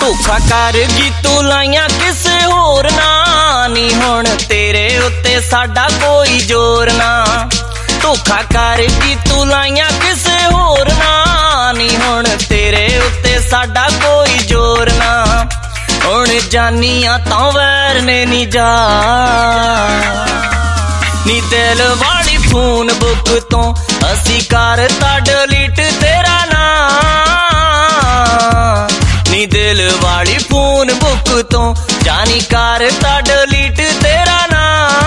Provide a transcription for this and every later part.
धोखा कर गई तू लाइया किसे होर ना नी हुण तेरे उत्ते साडा कोई जोर ना धोखा कर गई तू लाइया किसे होर ना नी हुण तेरे उत्ते साडा कोई जोर ना हुण जानिया तां वैर ने नी जा नी दिल वाली फोन बुक तो असी करता डिलीट तेरा ना नी दिल वाली फोन बुक तो जानी करता डिलीट तेरा ना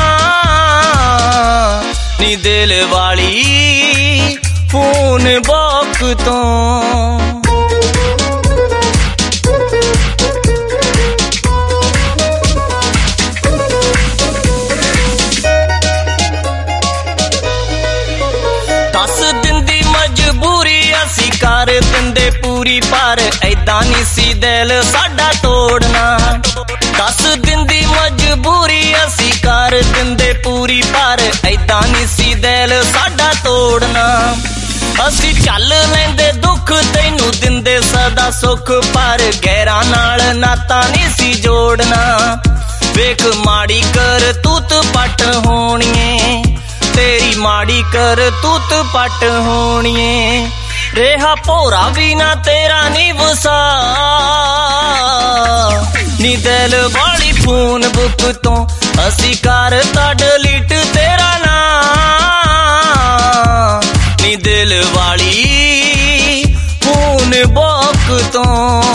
नी दिल वाली फोन बुक तो कर दिंदे पूरी पर ऐदा नी सी दिल साडा तोड़ना 10 दिन दी मजबूरी असी कर दिंदे पूरी पर ऐदा नी सी दिल साडा तोड़ना असी चल लेंदे दुख तैनू दिंदे सदा सुख पर गैरा नाल नाता नी सी जोड़ना वेख माड़ी कर तूत पट होणीए तेरी माड़ी कर तूत पट होणीए रेहा भोरा भी ना तेरा नी वसा नी दिल वाली फोन बुक तो असी करता डिलीट तेरा ना नी दिल वाली फोन बुक तो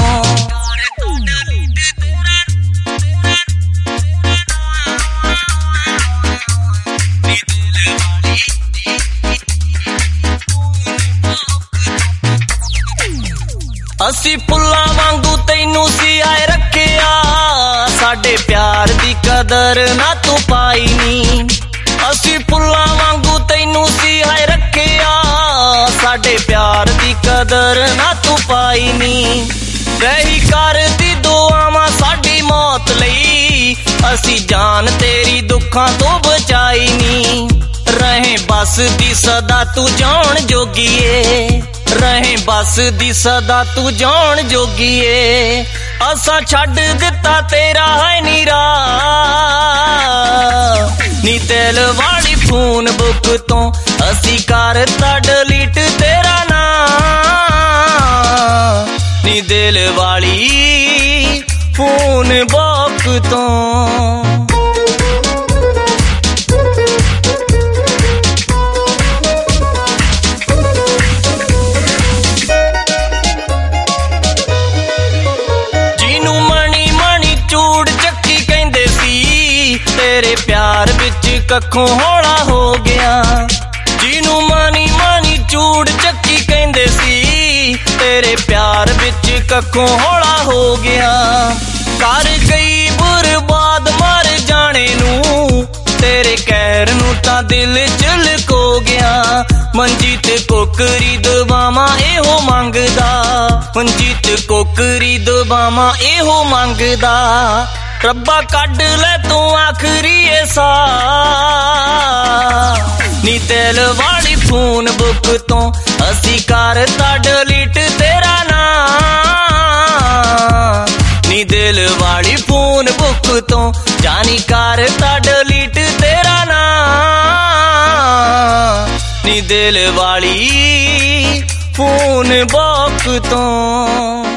असी फुल्ला वांगू तैनू सी आए रखिया साडे प्यार दी कदर ना तू पाई नी असी फुल्ला वांगू तैनू सी आए रखिया साडे प्यार दी कदर ना तू पाई नी रही कर दी दुआवां साडी मौत लई असी जान तेरी दुखां तो बचाई नी रहे बस दी सदा तू जान जोगीए रहे बस दी सदा तू जान जोगीए असा छड्ड दिता तेरा है नीरा नी दिल वाली फोन बुक तो असी करता डिलीट तेरा ना नी दिल वाली फोन बुक तो तेरे प्यार विच कखों हौला हो गया जिनू मानी मानी चूड़ चक्की कहंदे सी तेरे प्यार विच कखों हौला हो गया कर गई बर्बाद मर जाने नू तेरे कहर नू तां दिल च लको गया मंजीत कोकरी दबावां एहो मंगदा मंजीत कोकरी दबावां एहो मंगदा रब्बा कड ले तू आखरी ऐसा नी दिल वाली फोन बुक तो असी करता डिलीट तेरा ना नी दिल वाली फोन बुक तो जानी करता डिलीट तेरा ना नी दिल वाली फोन बुक तो